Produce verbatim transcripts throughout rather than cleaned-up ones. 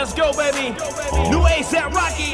let's go, baby. Uh, New A$AP Rocky.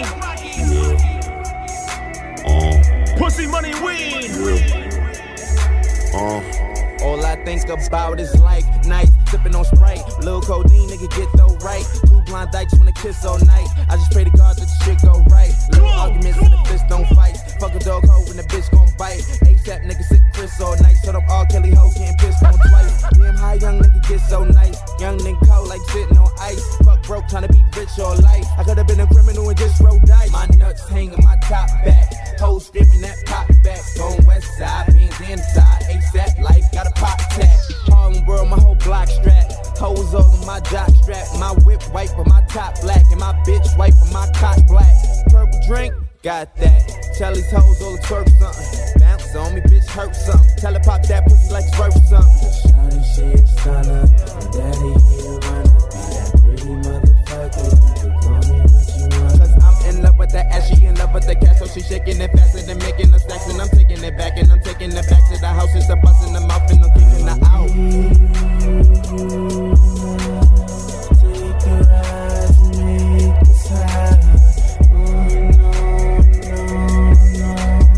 Yeah. Uh, Pussy, money, weed. Yeah. Uh. All I think about is life, night, sipping on Sprite. Lil' codeine, nigga, get though right. Two blind dykes wanna kiss all night. I just pray to God that the shit go right. Little arguments and the fist don't fight. Fuck a dog hoe when the bitch gon' bite. A$AP nigga sit Chris all night. So them R. Kelly hoes getting pissed on twice. Damn, how young nigga get so nice. Young nigga cold like sitting on ice. Fuck broke, tryna be rich all life. I could've been a criminal and just rolled dice. My nuts hanging my top back. Hoes screaming that pop back. Going west side, beans inside. A$AP life, got a pop tag. Harlem world, my whole block strap. Hoes all on my jock strap. My whip white for my top black. And my bitch white for my cock black. Purple drink, got that. Tell these hoes all the twerk something. Bounce on me, bitch, hurt something. Tell her pop that pussy like it's worth something. Shawty, she a stunner. My daddy, he a runner. Be that pretty motherfucker. You can call me what you want. Cause I'm in love with that ass, she in love with the cash. So she shaking it faster than making the stacks. And I'm taking it back, and I'm taking it back to the house. It's a bust in the mouth, and I'm kicking her out. Take your eyes and make this high. Oh no, no, no.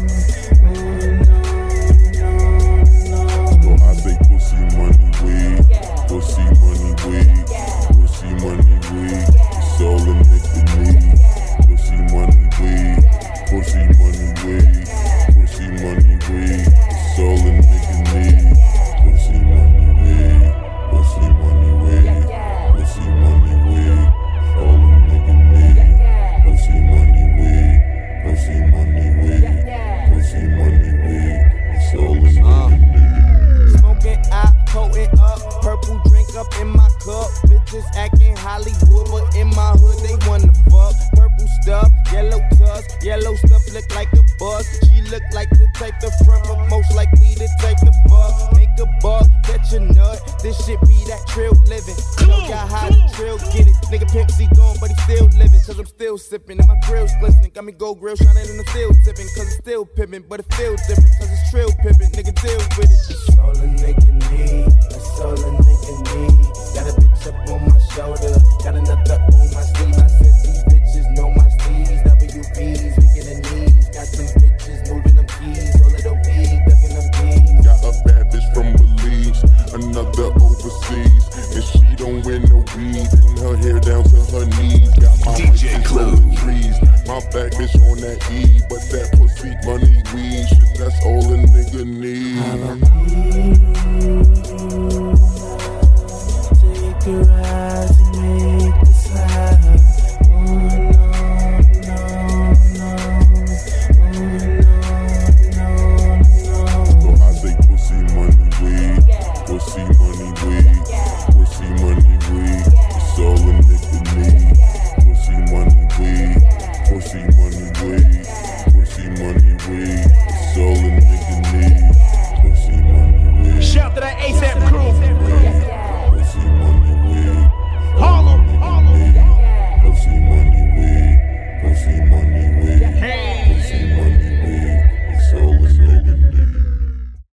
Oh no, no, no. So I say pussy, money, weed. Pussy, money, weed. Pussy, money, weed. It's all a nigga need. Pussy, money, weed. Pussy, money, weed. Pussy, money, weed. It's all a nigga need. Pussy, money, weed. Pussy, money, weed. Pussy, money, weed. All a nigga need. Pussy, money, weed. Pussy, money, weed. Pussy, money, weed. It's all a nigga need. Smoking out, coating up. Purple drink up in my cup. Bitches acting Hollywood, but in my hood they wanna fuck. Purple stuff, yellow tusk. Yellow stuff look like a bus. She look like to take the front, but most likely to take the fuck. Make a buck, catch a nut. This shit be that trill living. Still got how the trill get it. Nigga Pimp C gone, but he still living. Cause I'm still sipping and my grill's glistening. Got me gold grill shining and I'm still tipping. Cause it's still pimping, but it feels different. Cause it's trill pimping, nigga deal with it. That's all a nigga need. That's all a nigga need. Got a bitch up on my shoulder. Got another on my sleeve. I said these bitches know my sleeves. W B's, speaking of knees. Got some bitches moving them keys. So little B, ducking them D's. Got a bad bitch from Belize, another overseas, and she don't wear no weed, and her hair down to her knees. Got my D J Clue trees, my back bitch on that E, but that pussy money weed, shit, that's all a nigga need.